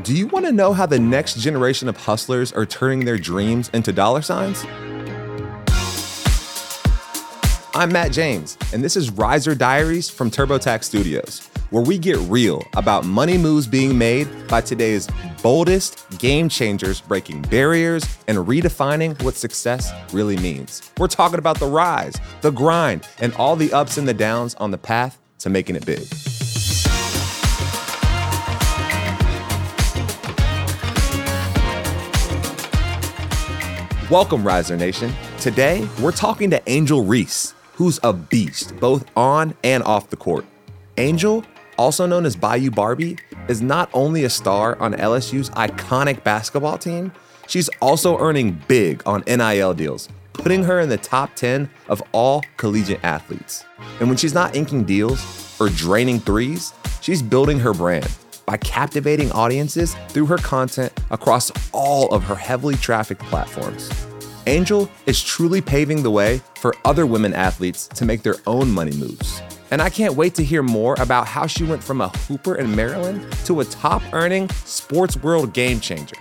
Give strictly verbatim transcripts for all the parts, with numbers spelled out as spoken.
Do you want to know how the next generation of hustlers are turning their dreams into dollar signs? I'm Matt James, and this is Riser Diaries from TurboTax Studios, where we get real about money moves being made by today's boldest game changers, breaking barriers and redefining what success really means. We're talking about the rise, the grind, and all the ups and the downs on the path to making it big. Welcome, Riser Nation. Today, we're talking to Angel Reese, who's a beast, both on and off the court. Angel, also known as Bayou Barbie, is not only a star on L S U's iconic basketball team, she's also earning big on N I L deals, putting her in the top ten of all collegiate athletes. And when she's not inking deals or draining threes, she's building her brand by captivating audiences through her content across all of her heavily trafficked platforms. Angel is truly paving the way for other women athletes to make their own money moves. And I can't wait to hear more about how she went from a hooper in Maryland to a top-earning sports world game changer.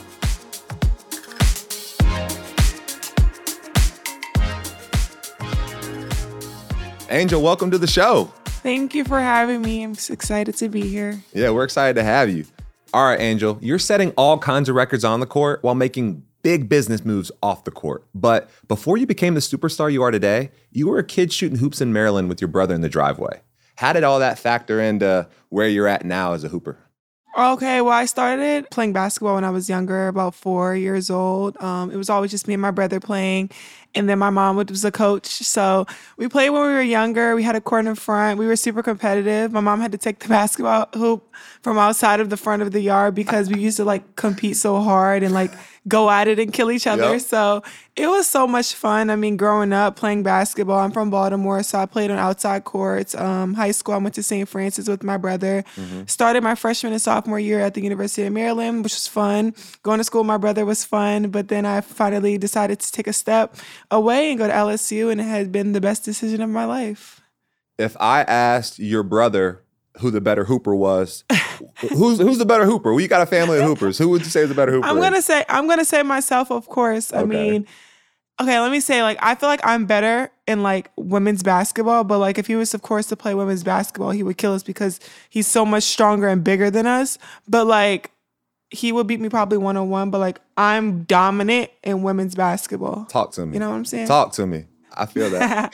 Angel, welcome to the show. Thank you for having me. I'm just excited to be here. Yeah, we're excited to have you. All right, Angel, you're setting all kinds of records on the court while making big business moves off the court. But before you became the superstar you are today, you were a kid shooting hoops in Maryland with your brother in the driveway. How did all that factor into where you're at now as a hooper? Okay, well, I started playing basketball when I was younger, about four years old. Um, it was always just me and my brother playing. And then my mom was a coach. So we played when we were younger. We had a court in front. We were super competitive. My mom had to take the basketball hoop from outside of the front of the yard because we used to like compete so hard and like go at it and kill each other. Yep. So it was so much fun. I mean, growing up playing basketball, I'm from Baltimore, so I played on outside courts. Um, high school, I went to Saint Francis with my brother. Mm-hmm. Started my freshman and sophomore year at the University of Maryland, which was fun. Going to school with my brother was fun, but then I finally decided to take a step away and go to L S U, and it has been the best decision of my life. If I asked your brother who the better hooper was, who's who's the better hooper? Well, you got a family of hoopers. Who would you say is the better hooper? I'm gonna say I'm gonna say myself, of course. I okay. mean, okay, let me say, like, I feel like I'm better in like women's basketball, but like if he was, of course, to play women's basketball, he would kill us because he's so much stronger and bigger than us. But like, he would beat me probably one-on-one, but like I'm dominant in women's basketball. Talk to me. You know what I'm saying? Talk to me. I feel that.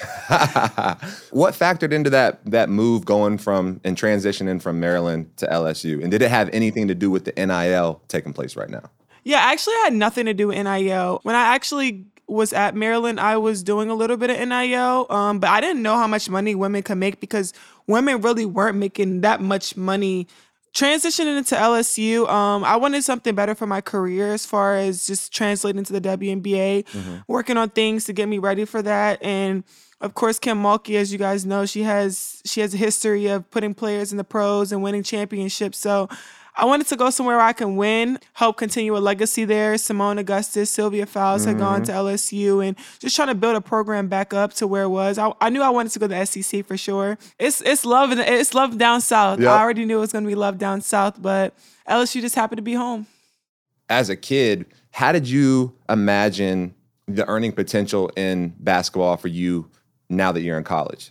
What factored into that that move going from and transitioning from Maryland to L S U? And did it have anything to do with the N I L taking place right now? Yeah, actually it had nothing to do with N I L. When I actually was at Maryland, I was doing a little bit of N I L, um, but I didn't know how much money women could make because women really weren't making that much money. Transitioning into L S U, um, I wanted something better for my career as far as just translating to the W N B A, mm-hmm. working on things to get me ready for that. And of course, Kim Mulkey, as you guys know, she has she has a history of putting players in the pros and winning championships. So I wanted to go somewhere where I can win, help continue a legacy there. Simone Augustus, Sylvia Fowles mm-hmm. had gone to L S U, and just trying to build a program back up to where it was. I, I knew I wanted to go to the S E C for sure. It's it's love it's love down south. Yep. I already knew it was going to be love down south, but L S U just happened to be home. As a kid, how did you imagine the earning potential in basketball for you now that you're in college?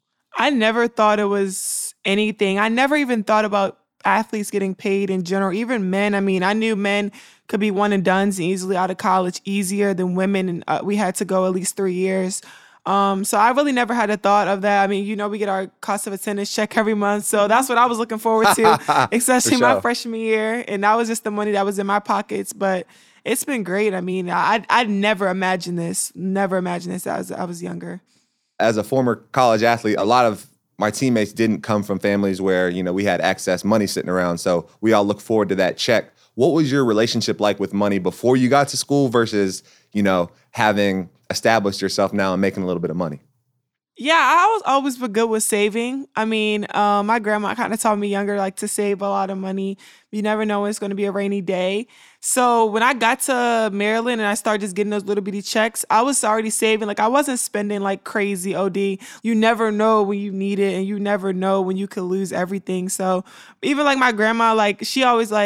I never thought it was anything. I never even thought about athletes getting paid in general, even men. I mean, I knew men could be one and dones easily out of college easier than women, and uh, we had to go at least three years. Um, so I really never had a thought of that. I mean, you know, we get our cost of attendance check every month, so that's what I was looking forward to, especially sure. my freshman year, and that was just the money that was in my pockets. But it's been great. I mean, I I never imagined this, never imagined this as I was younger. As a former college athlete, a lot of my teammates didn't come from families where, you know, we had excess money sitting around. So we all look forward to that check. What was your relationship like with money before you got to school versus, you know, having established yourself now and making a little bit of money? Yeah, I was always been good with saving. I mean, um, my grandma kind of taught me younger, like, to save a lot of money. You never know when it's going to be a rainy day. So when I got to Maryland and I started just getting those little bitty checks, I was already saving. Like, I wasn't spending like crazy O D. You never know when you need it, and you never know when you could lose everything. So even like my grandma, like, she always like,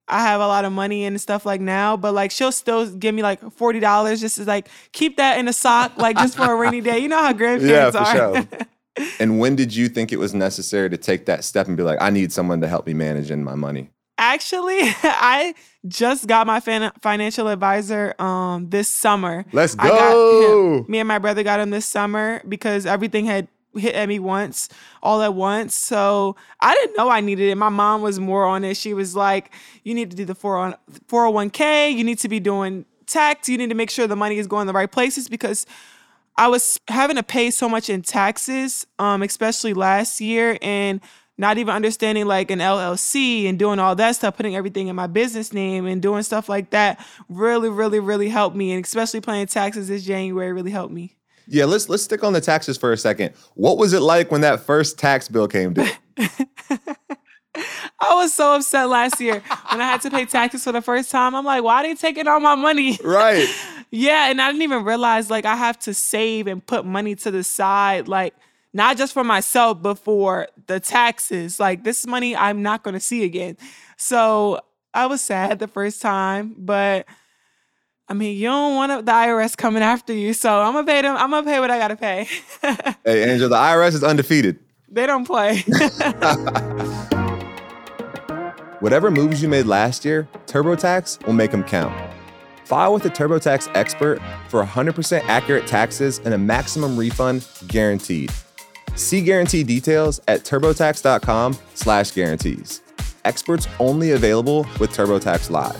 I have a lot of money and stuff like now, but like she'll still give me like forty dollars just to like keep that in a sock, like just for a rainy day. You know how grandparents yeah, for are. Sure. And when did you think it was necessary to take that step and be like, I need someone to help me manage in my money? Actually, I just got my fan- financial advisor um, this summer. Let's go. I got him, me and my brother got him this summer because everything had hit at me once, all at once. So I didn't know I needed it. My mom was more on it. She was like, you need to do the four oh one k. You need to be doing tax. You need to make sure the money is going the right places because I was having to pay so much in taxes, um, especially last year, and not even understanding like an L L C and doing all that stuff, putting everything in my business name and doing stuff like that really, really, really helped me. And especially paying taxes this January really helped me. Yeah, let's let's stick on the taxes for a second. What was it like when that first tax bill came due? I was so upset last year when I had to pay taxes for the first time. I'm like, why are they taking all my money? Right. Yeah, and I didn't even realize like I have to save and put money to the side, like not just for myself, but for the taxes. Like this money I'm not going to see again. So I was sad the first time, but I mean, you don't want the I R S coming after you, so I'm gonna pay them. I'm gonna pay what I gotta pay. Hey, Angel, the I R S is undefeated. They don't play. Whatever moves you made last year, TurboTax will make them count. File with a TurboTax expert for one hundred percent accurate taxes and a maximum refund guaranteed. See guarantee details at turbotax.com slash guarantees. Experts only available with TurboTax Live.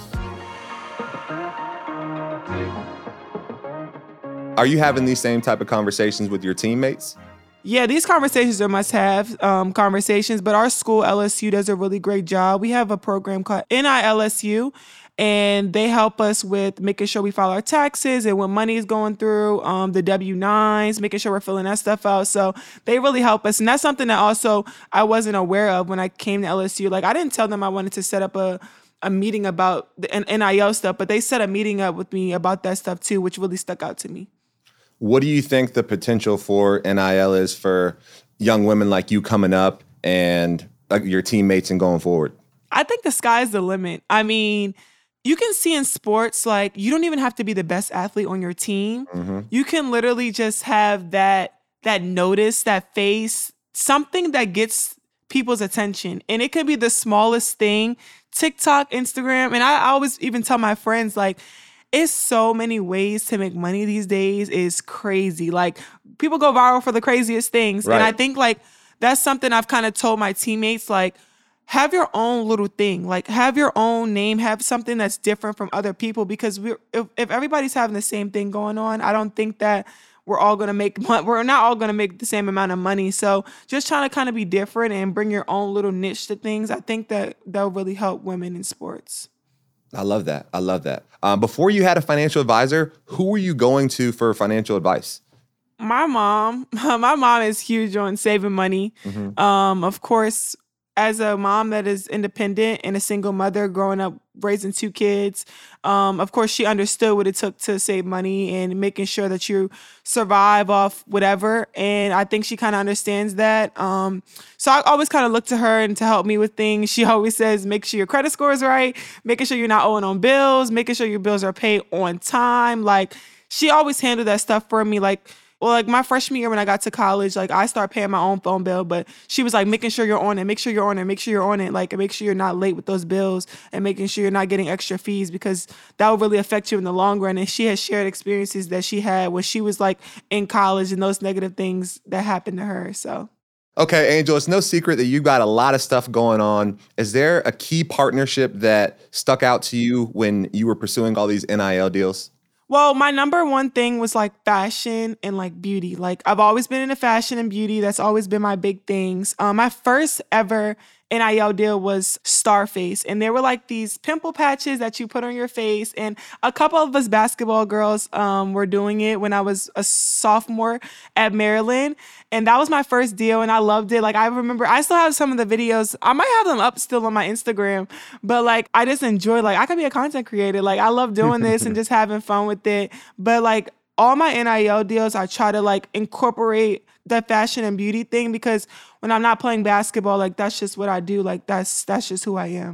Are you having these same type of conversations with your teammates? Yeah, these conversations are must-have um, conversations, but our school, L S U, does a really great job. We have a program called N I L S U, and they help us with making sure we file our taxes and when money is going through, um, the W nines, making sure we're filling that stuff out. So they really help us. And that's something that also I wasn't aware of when I came to L S U. Like, I didn't tell them I wanted to set up a a meeting about the N I L stuff, but they set a meeting up with me about that stuff too, which really stuck out to me. What do you think the potential for N I L is for young women like you coming up and like your teammates and going forward? I think the sky's the limit. I mean, you can see in sports, like, you don't even have to be the best athlete on your team. Mm-hmm. You can literally just have that that notice, that face, something that gets people's attention. And it could be the smallest thing, TikTok, Instagram. And I always even tell my friends, like, it's so many ways to make money these days. It's crazy. Like, people go viral for the craziest things. Right. And I think, like, that's something I've kind of told my teammates, like, have your own little thing. Like, have your own name. Have something that's different from other people. Because we're, if, if everybody's having the same thing going on, I don't think that we're all going to make, we're not all going to make the same amount of money. So just trying to kind of be different and bring your own little niche to things, I think that that'll really help women in sports. I love that. I love that. Um, before you had a financial advisor, who were you going to for financial advice? My mom. My mom is huge on saving money. Mm-hmm. Um, of course, as a mom that is independent and a single mother growing up, raising two kids, um, of course, she understood what it took to save money and making sure that you survive off whatever. And I think she kind of understands that. Um, so I always kind of look to her and to help me with things. She always says, make sure your credit score is right, making sure you're not owing on bills, making sure your bills are paid on time. Like, she always handled that stuff for me. Like, Well, like my freshman year when I got to college, like I started paying my own phone bill, but she was like making sure you're on it, make sure you're on it, make sure you're on it, like make sure you're not late with those bills and making sure you're not getting extra fees because that will really affect you in the long run. And she has shared experiences that she had when she was like in college and those negative things that happened to her. So. Okay, Angel, it's no secret that you got a lot of stuff going on. Is there a key partnership that stuck out to you when you were pursuing all these N I L deals? Well, my number one thing was like fashion and like beauty. Like I've always been into fashion and beauty. That's always been my big things. Um, my first ever N I L deal was Starface. And there were like these pimple patches that you put on your face. And a couple of us basketball girls um, were doing it when I was a sophomore at Maryland. And that was my first deal and I loved it. Like I remember, I still have some of the videos. I might have them up still on my Instagram. But like, I just enjoy, like I could be a content creator. Like I love doing this and just having fun with it. But like all my N I L deals, I try to like incorporate the fashion and beauty thing because when I'm not playing basketball, like that's just what I do. Like that's that's just who I am.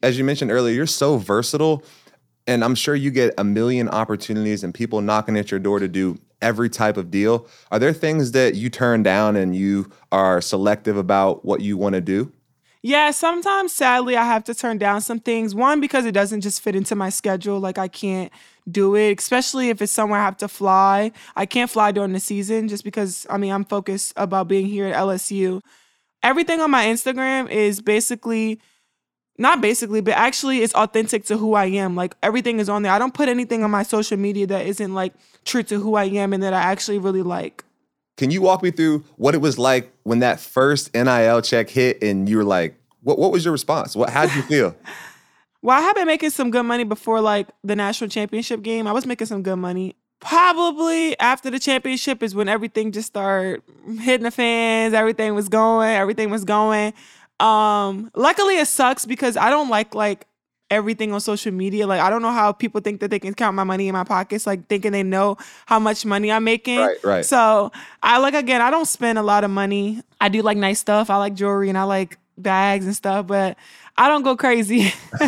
as you mentioned earlier, you're so versatile. And I'm sure you get a million opportunities and people knocking at your door to do every type of deal. Are there things that you turn down and you are selective about what you want to do? Yeah, sometimes, sadly, I have to turn down some things. One, because it doesn't just fit into my schedule. Like, I can't do it, especially if it's somewhere I have to fly. I can't fly during the season just because, I mean, I'm focused about being here at L S U. Everything on my Instagram is basically, not basically, but actually it's authentic to who I am. Like, everything is on there. I don't put anything on my social media that isn't, like, true to who I am and that I actually really like. Can you walk me through what it was like when that first N I L check hit and you were like, what what was your response? What how did you feel? Well, I have been making some good money before, like, the national championship game. I was making some good money. Probably after the championship is when everything just started hitting the fans. Everything was going. Everything was going. Um, luckily, it sucks because I don't like, like, everything on social media. Like, I don't know how people think that they can count my money in my pockets, like thinking they know how much money I'm making. Right, right. So I like, again, I don't spend a lot of money. I do like nice stuff. I like jewelry and I like bags and stuff, but I don't go crazy.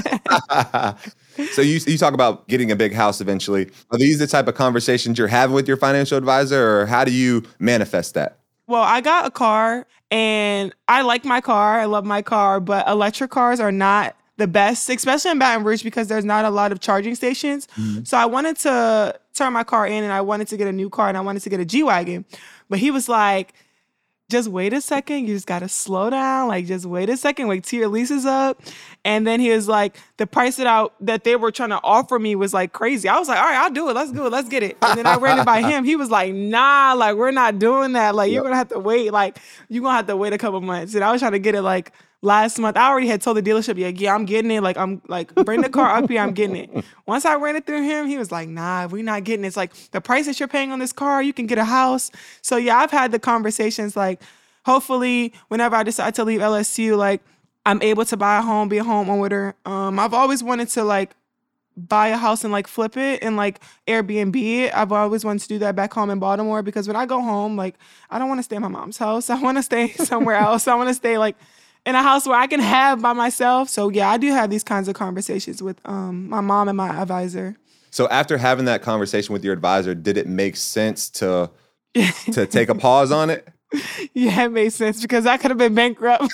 So you you talk about getting a big house eventually. Are these the type of conversations you're having with your financial advisor, or how do you manifest that? Well, I got a car and I like my car. I love my car, but electric cars are not the best, especially in Baton Rouge because there's not a lot of charging stations. Mm-hmm. So I wanted to turn my car in and I wanted to get a new car and I wanted to get a G-Wagon. But he was like, just wait a second. You just got to slow down. Like, just wait a second. Wait till your lease is up. And then he was like, the price that, I, that they were trying to offer me was like crazy. I was like, all right, I'll do it. Let's do it. Let's get it. And then I ran it by him. He was like, nah, like, we're not doing that. Like, you're going to have to wait. Like, you're going to have to wait a couple months. And I was trying to get it like last month. I already had told the dealership, yeah, yeah, I'm getting it. Like, I'm like, bring the car up here. I'm getting it. Once I ran it through him, he was like, nah, we're not getting it. It's like the price that you're paying on this car, you can get a house. So yeah, I've had the conversations like, hopefully, whenever I decide to leave L S U, like, I'm able to buy a home, be a homeowner. Um, I've always wanted to, like, buy a house and, like, flip it and, like, Airbnb it. I've always wanted to do that back home in Baltimore because when I go home, like, I don't want to stay in my mom's house. I want to stay somewhere else. I want to stay, like, in a house where I can have by myself. So, yeah, I do have these kinds of conversations with um, my mom and my advisor. So after having that conversation with your advisor, did it make sense to to take a pause on it? Yeah, it made sense because I could have been bankrupt.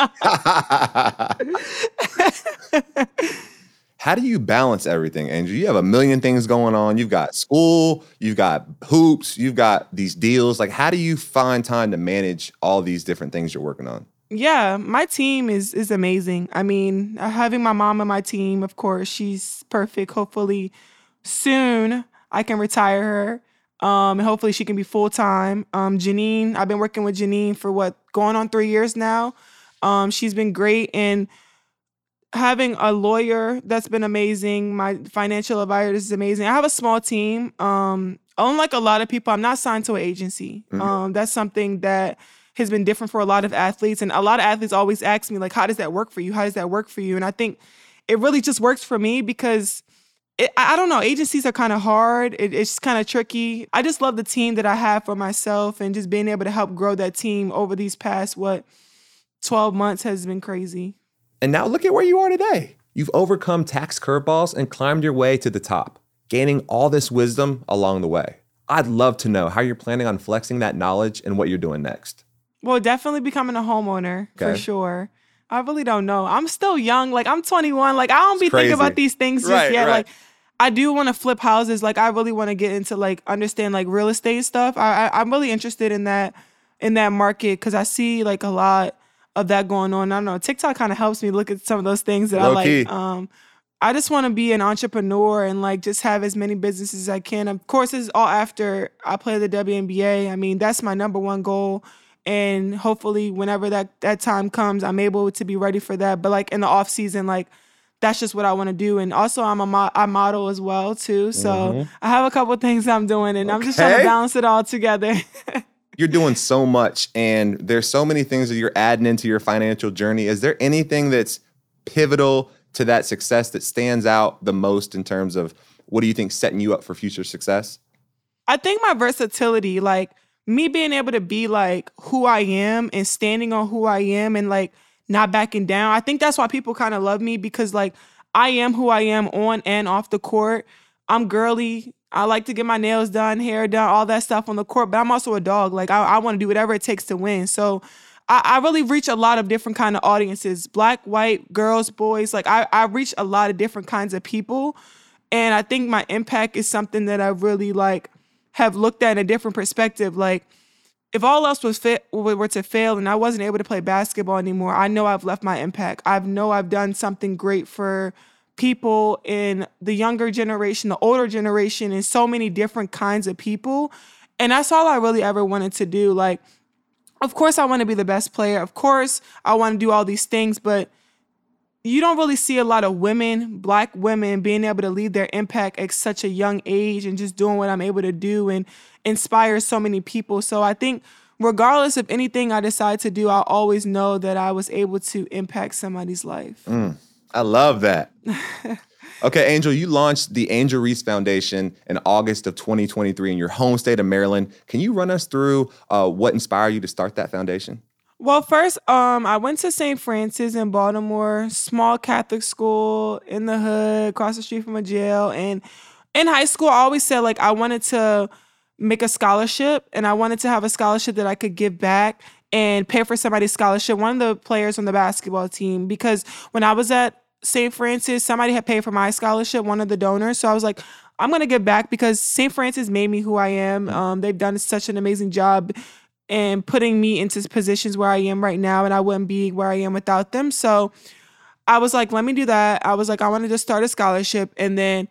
How do you balance everything, Angel? You have a million things going on. You've got school, you've got hoops, you've got these deals. Like, how do you find time to manage all these different things you're working on? Yeah, my team is is amazing. I mean, having my mom on my team, of course, she's perfect. Hopefully soon I can retire her. Um, and hopefully she can be full-time. Um, Janine, I've been working with Janine for what, going on three years now. Um, she's been great. And having a lawyer, that's been amazing. My financial advisor is amazing. I have a small team. Um, unlike a lot of people, I'm not signed to an agency. Mm-hmm. Um, that's something that has been different for a lot of athletes. And a lot of athletes always ask me, like, how does that work for you? How does that work for you? And I think it really just works for me because It, I don't know. Agencies are kind of hard. It, it's kind of tricky. I just love the team that I have for myself and just being able to help grow that team over these past, what, twelve months has been crazy. And now look at where you are today. You've overcome tax curveballs and climbed your way to the top, gaining all this wisdom along the way. I'd love to know how you're planning on flexing that knowledge and what you're doing next. Well, definitely becoming a homeowner, okay, for sure. I really don't know. I'm still young. Like, I'm twenty-one. Like, I don't be thinking about these things just right, yet. Right. Like, I do want to flip houses. Like, I really want to get into, like, understand, like, real estate stuff. I, I, I'm really interested in that, in that market because I see, like, a lot of that going on. I don't know. TikTok kind of helps me look at some of those things that Low I like. Key. Um, I just want to be an entrepreneur and, like, just have as many businesses as I can. Of course, this is all after I play the W N B A. I mean, that's my number one goal. And hopefully whenever that, that time comes, I'm able to be ready for that. But, like, in the off season, like, that's just what I want to do. And also I'm a mo- I model as well, too. So mm-hmm. I have a couple of things I'm doing, and okay. I'm just trying to balance it all together. You're doing so much, and there's so many things that you're adding into your financial journey. Is there anything that's pivotal to that success that stands out the most in terms of what do you think setting you up for future success? I think my versatility, like me being able to be like who I am and standing on who I am and like not backing down. I think that's why people kind of love me because like I am who I am on and off the court. I'm girly. I like to get my nails done, hair done, all that stuff on the court, but I'm also a dog. Like I, I want to do whatever it takes to win. So I, I really reach a lot of different kind of audiences, black, white, girls, boys. Like I, I reach a lot of different kinds of people. And I think my impact is something that I really like have looked at in a different perspective. Like if all else was fit were to fail and I wasn't able to play basketball anymore, I know I've left my impact. I know I've done something great for people in the younger generation, the older generation, and so many different kinds of people. And that's all I really ever wanted to do. Like, of course, I want to be the best player. Of course, I want to do all these things, but you don't really see a lot of women, black women, being able to leave their impact at such a young age and just doing what I'm able to do and inspire so many people. So I think regardless of anything I decide to do, I'll always know that I was able to impact somebody's life. Mm, I love that. Okay, Angel, you launched the Angel Reese Foundation in August of twenty twenty-three in your home state of Maryland. Can you run us through uh, what inspired you to start that foundation? Well, first, um, I went to Saint Francis in Baltimore, small Catholic school in the hood, across the street from a jail. And in high school, I always said, like, I wanted to make a scholarship, and I wanted to have a scholarship that I could give back and pay for somebody's scholarship, one of the players on the basketball team. Because when I was at Saint Francis, somebody had paid for my scholarship, one of the donors. So I was like, I'm going to give back because Saint Francis made me who I am. Um, they've done such an amazing job and putting me into positions where I am right now, and I wouldn't be where I am without them. So I was like, let me do that. I was like, I wanted to start a scholarship. And then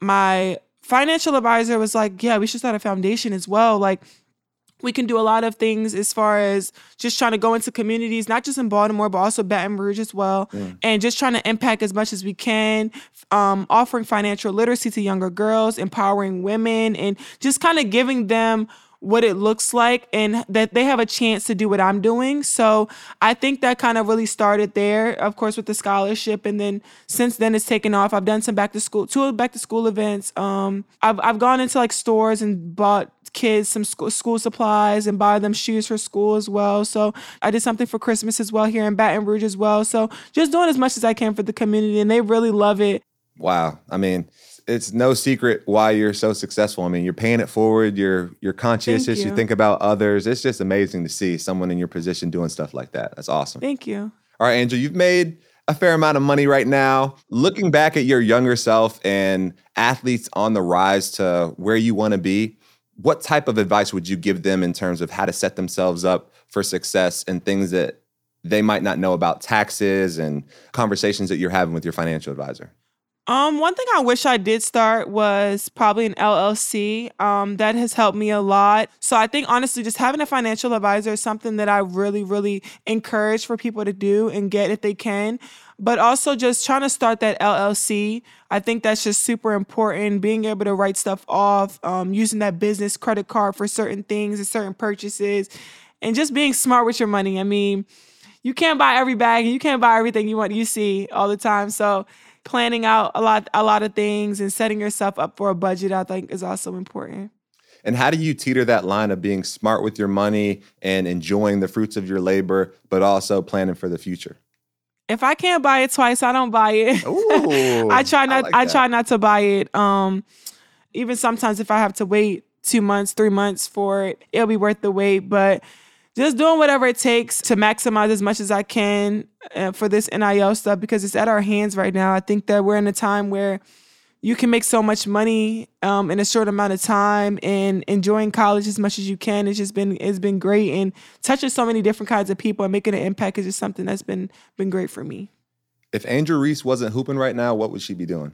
my financial advisor was like, yeah, we should start a foundation as well. Like, we can do a lot of things as far as just trying to go into communities, not just in Baltimore, but also Baton Rouge as well, mm. and just trying to impact as much as we can, um, offering financial literacy to younger girls, empowering women, and just kind of giving them what it looks like and that they have a chance to do what I'm doing. So I think that kind of really started there, of course, with the scholarship. And then since then it's taken off. I've done some back to school, two back to school events. Um, I've, I've gone into like stores and bought kids some school, school supplies and buy them shoes for school as well. So I did something for Christmas as well here in Baton Rouge as well. So just doing as much as I can for the community, and they really love it. Wow. I mean, it's no secret why you're so successful. I mean, you're paying it forward. You're you're conscientious. You. you think about others. It's just amazing to see someone in your position doing stuff like that. That's awesome. Thank you. All right, Angel, you've made a fair amount of money right now. Looking back at your younger self and athletes on the rise to where you want to be, what type of advice would you give them in terms of how to set themselves up for success and things that they might not know about taxes and conversations that you're having with your financial advisor? Um, one thing I wish I did start was probably an L L C. Um, that has helped me a lot. So I think honestly, just having a financial advisor is something that I really, really encourage for people to do and get if they can. But also just trying to start that L L C. I think that's just super important. Being able to write stuff off, um, using that business credit card for certain things and certain purchases, and just being smart with your money. I mean, you can't buy every bag and you can't buy everything you want you see all the time. So planning out a lot, a lot of things and setting yourself up for a budget, I think, is also important. And how do you teeter that line of being smart with your money and enjoying the fruits of your labor, but also planning for the future? If I can't buy it twice, I don't buy it. Ooh, I try not. I, like I try not to buy it. Um, even sometimes if I have to wait two months, three months for it, it'll be worth the wait. But just doing whatever it takes to maximize as much as I can uh, for this N I L stuff, because it's at our hands right now. I think that we're in a time where you can make so much money um, in a short amount of time, and enjoying college as much as you can. It's just been it's been great, and touching so many different kinds of people and making an impact is just something that's been been great for me. If Angel Reese wasn't hooping right now, what would she be doing?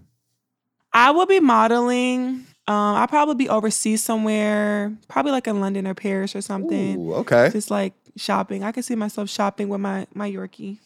I would be modeling. Um, I'll probably be overseas somewhere, probably like in London or Paris or something. Ooh, okay. Just like shopping. I can see myself shopping with my my Yorkie.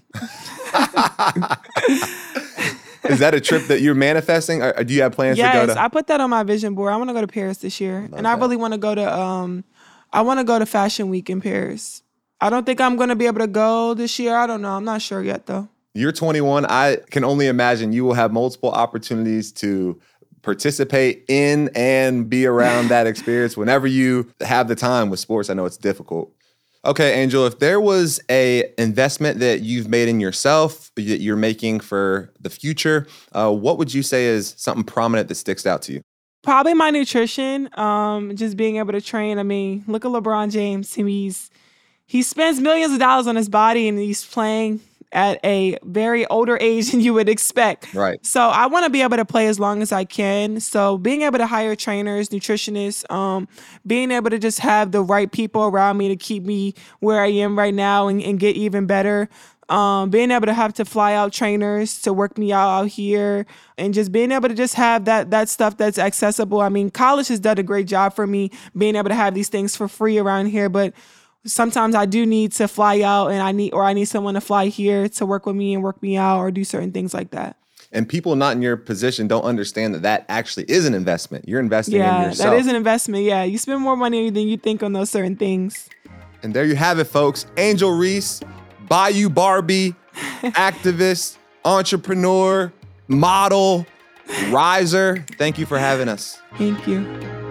Is that a trip that you're manifesting, or do you have plans yes, to go to? Yes, I put that on my vision board. I want to go to Paris this year. Love and I that. really want to go to, um, I want to go to Fashion Week in Paris. I don't think I'm going to be able to go this year. I don't know. I'm not sure yet, though. You're twenty-one. I can only imagine you will have multiple opportunities to participate in and be around that experience whenever you have the time with sports. I know it's difficult. Okay, Angel, if there was a investment that you've made in yourself that you're making for the future, uh, what would you say is something prominent that sticks out to you? Probably my nutrition, um, just being able to train. I mean, look at LeBron James. He's he spends millions of dollars on his body, and he's playing at a very older age than you would expect. Right. So I want to be able to play as long as I can. So being able to hire trainers, nutritionists, um, being able to just have the right people around me to keep me where I am right now and, and get even better. Um, being able to have to fly out trainers to work me out out here, and just being able to just have that that stuff that's accessible. I mean, college has done a great job for me being able to have these things for free around here, but sometimes I do need to fly out, and I need or I need someone to fly here to work with me and work me out or do certain things like that. And people not in your position don't understand that that actually is an investment. You're investing yeah, in yourself. That is an investment. Yeah, you spend more money than you think on those certain things. And there you have it, folks. Angel Reese, Bayou Barbie, activist, entrepreneur, model, riser. Thank you for having us. Thank you.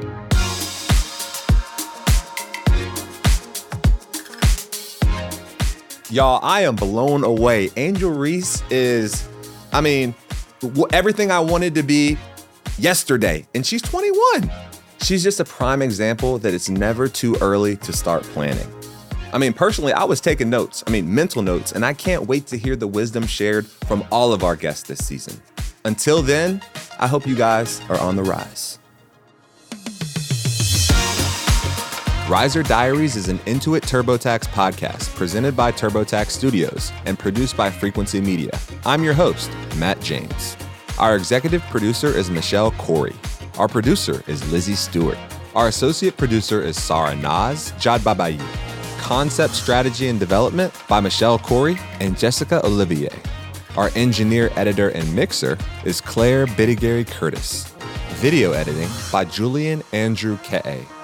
Y'all, I am blown away. Angel Reese is, I mean, w- everything I wanted to be yesterday, and she's twenty-one. She's just a prime example that it's never too early to start planning. I mean, personally, I was taking notes, I mean, mental notes, and I can't wait to hear the wisdom shared from all of our guests this season. Until then, I hope you guys are on the rise. Riser Diaries is an Intuit TurboTax podcast presented by TurboTax Studios and produced by Frequency Media. I'm your host, Matt James. Our executive producer is Michelle Corey. Our producer is Lizzie Stewart. Our associate producer is Sarah Naz Jadbabayi. Concept Strategy and Development by Michelle Corey and Jessica Olivier. Our engineer, editor, and mixer is Claire Bittigary Curtis. Video editing by Julian Andrew Ka'e.